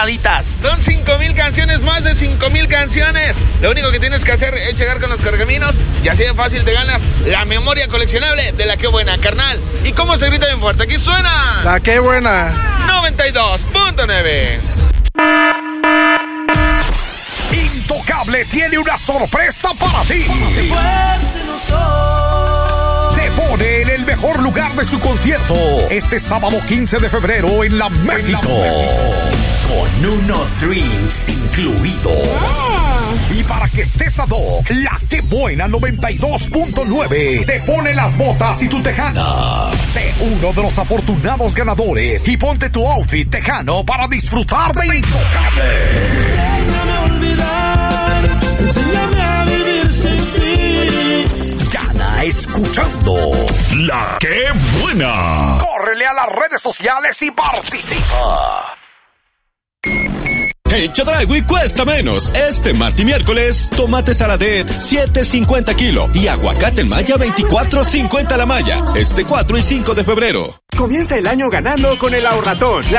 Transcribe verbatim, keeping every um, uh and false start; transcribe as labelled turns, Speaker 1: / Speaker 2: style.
Speaker 1: Son cinco mil canciones, más de cinco mil canciones. Lo único que tienes que hacer es llegar con los correcaminos y así de fácil te ganas la memoria coleccionable de La Qué Buena, carnal. ¿Y cómo se grita bien fuerte? Aquí suena
Speaker 2: La Qué Buena
Speaker 1: noventa y dos punto nueve.
Speaker 3: Intocable tiene una sorpresa para ti. Te pone en el mejor lugar de su concierto este sábado quince de febrero en la México. Con unos drinks incluidos. Y para que estés ad hoc, La Qué Buena noventa y dos punto nueve te pone las botas y tu tejana. Sé uno de los afortunados ganadores y ponte tu outfit tejano para disfrutar de Intocable.
Speaker 4: Déjame olvidar, enséñame a vivir sin ti.
Speaker 3: Gana escuchando La Qué Buena. Córrele a las redes sociales y participa.
Speaker 5: En Chedraui cuesta menos. Este martes y miércoles, tomate Saladet siete cincuenta kilo y aguacate en malla veinticuatro cincuenta la malla. Este cuatro y cinco de febrero.
Speaker 6: Comienza el año ganando con el Ahorratón. La